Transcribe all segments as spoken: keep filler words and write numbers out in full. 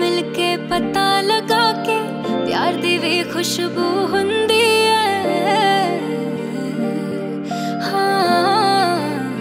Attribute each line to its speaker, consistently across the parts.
Speaker 1: मिलके पता लगा के प्यार दी भी खुशबू हुंदी है। हाँ,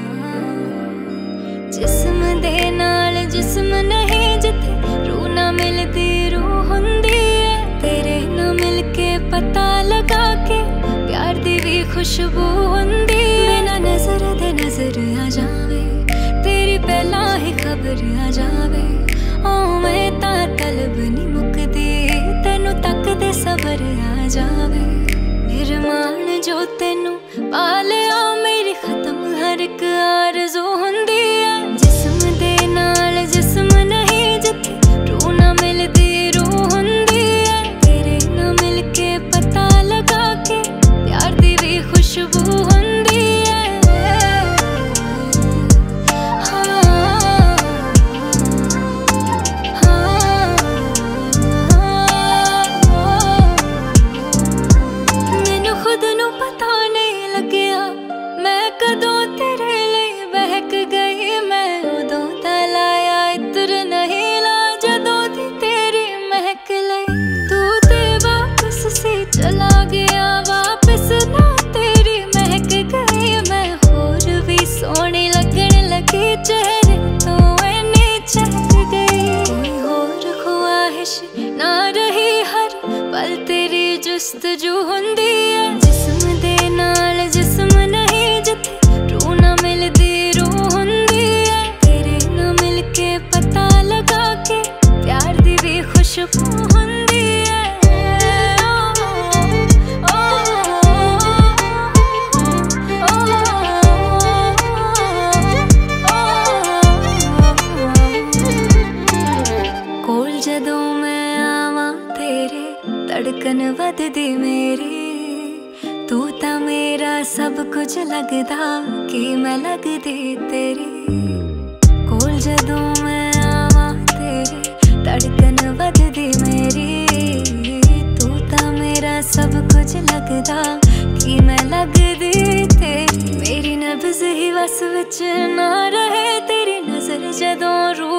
Speaker 1: जिस्म दे नाल जिस्म नहीं, जिथे रूह ना मिलदी रूह हुंदी है। तेरे ना मिलके पता लगा के प्यार दी भी खुशबू हुंदी है। बिना नजर दे नजर आ जावे, तेरी पहला ही खबर आ जावे। ओ मैं ता तलब नी मुकदी, तेनू तक दे सबर आ जावे। निर्माण जो तेनू पालिया, मेरी खत्म हर एक आरज़ू हुंदी है। जिस्म दे नाल जिस्म नहीं, जिथे रूह ना मिलदी रूह हुंदी है। तेरे ना मिलके पता लगा के प्यार दी भी खुशबू हुंदी है। चला गया वापस ना तेरी महक गई, मैं होर भी सोहनी लगन लगी। चेहरे तो इन्नी चहक गई, कोई होर ख्वाहिश ना रही, हर पल तेरी जुस्तजू हुंदी है। जिस्म दे नाल जिस्म नहीं, जिथे रूह ना मिलदी रूह हुंदी है। तेरे ना मिलके पता लगा के प्यार दी भी खुशबू हुंदी है। जदों मैं आवां तेरे धड़कन वधदी मेरी, तू तां मेरा सब कुछ लगदा कि मैं लगदी तेरी। कोल जदों मैं आवां तेरे धड़कन वधदी मेरी, तू तां मेरा सब कुछ लगदा कि मैं लगदी तेरी। मेरी नब्ज़ ही वस विच ना रहे, तेरी नजर जदों